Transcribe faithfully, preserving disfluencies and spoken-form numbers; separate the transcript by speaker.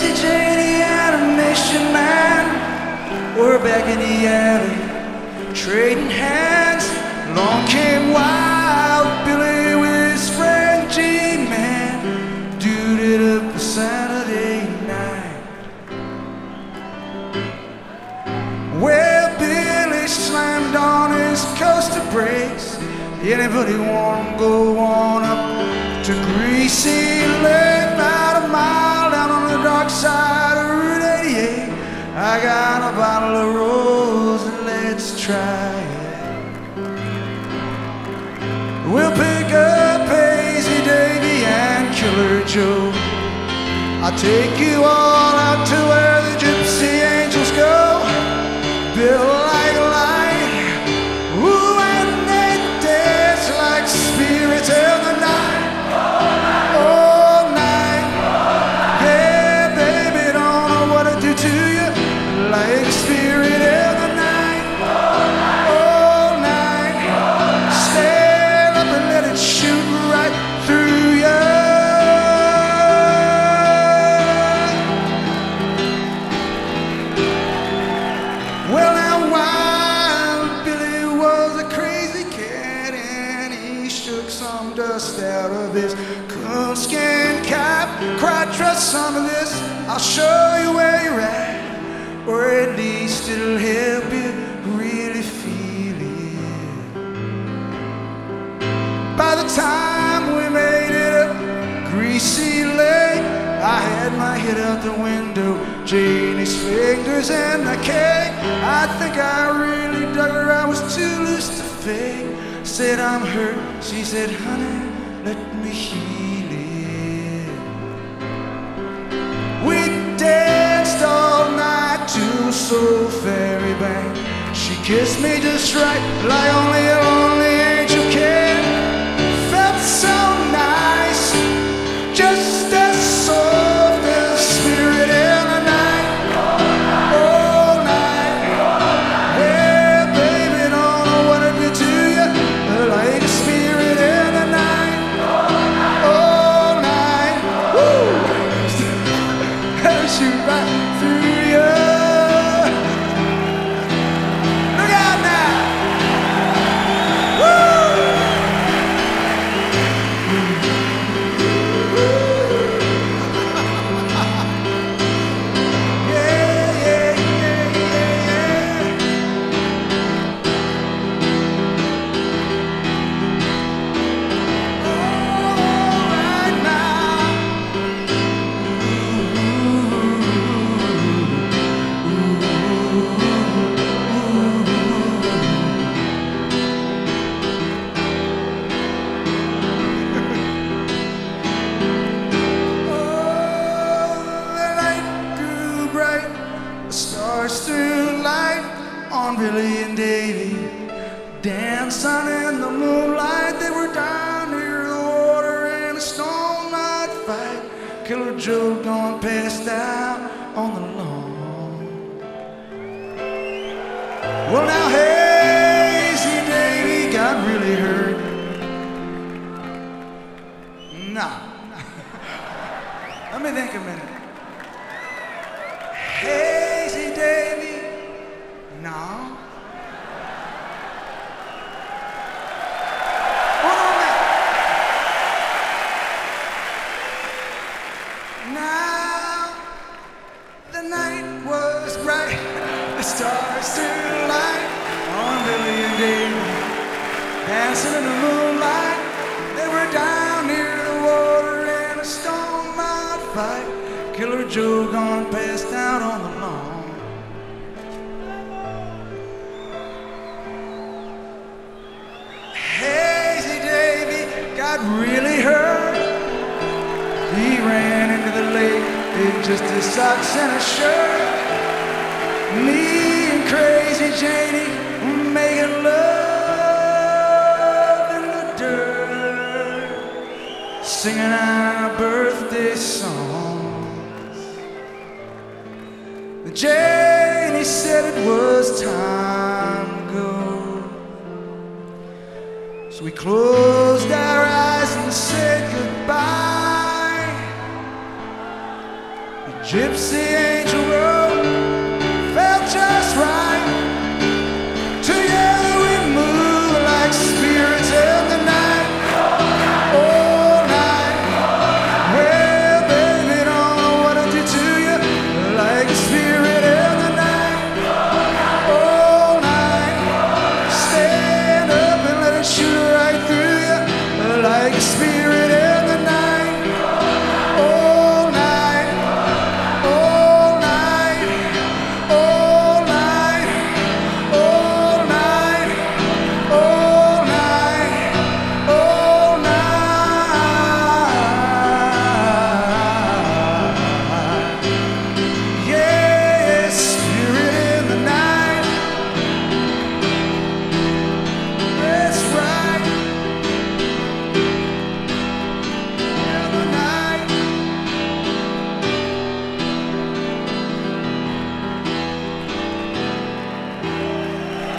Speaker 1: Crazy Janie animation man, we're back in the alley, trading hands. Along came Wild Billy with his friend G-Man, dude it up for Saturday night. Well, Billy slammed on his coaster brakes. Anybody wanna go on up to Greasy Lake, about a mile down on the dark side of Route eighty-eight. I got a bottle of rose and let's try it. We'll pick up Hazy Davy and Killer Joe. I'll take you all out to where the gypsy angels go. Build like a light, ooh, and they dance like spirits of the night. All night, yeah, baby, don't know what to do to you, like a spirit of the night. All night, stand up and let it shoot right through you. Well, now Wild Billy was a crazy cat, and he shook some dust out of his coonskin cap. Cried, trust some of this, I'll show you where you're at, or at least it'll help you really feel it. By the time we made it up Greasy Lake, I had my head out the window, Janie's fingers in the cake. I think I really dug her, I was too loose to fake. Said I'm hurt, she said, honey, let me heal it. We danced all night to a soul fairy band. She kissed me just right, like only a lonely angel can. Felt so nice, just as soft as the spirit in the night. All night, yeah, baby, don't know what to do to you, like a spirit in the night. All night, woo, shoot right through you. Look out now, woo. Yeah, yeah, yeah, yeah, yeah. All right now. Oh, the night grew bright, the stars threw light on Billy and Davy, dancing in the moonlight. They were down near the water in a stone night fight. Killer Joe gone passed out on the lawn. Well, now Hazy Davy got really hurt. No. Let me think a minute. Hazy Davy, no. Hold on now. Now the night was bright, the stars threw light on Billy and Davy, dancing in the moonlight. They were down near the water in a stone mouth fight. Killer Joe gone passed out on the lawn. Hazy Davy got really hurt. He ran into the lake in just his socks and a shirt. Me and Crazy Janie were making love in the dirt, singing our birthday songs. Janie said it was time to go, so we closed our eyes and said goodbye. Gypsy angel rose.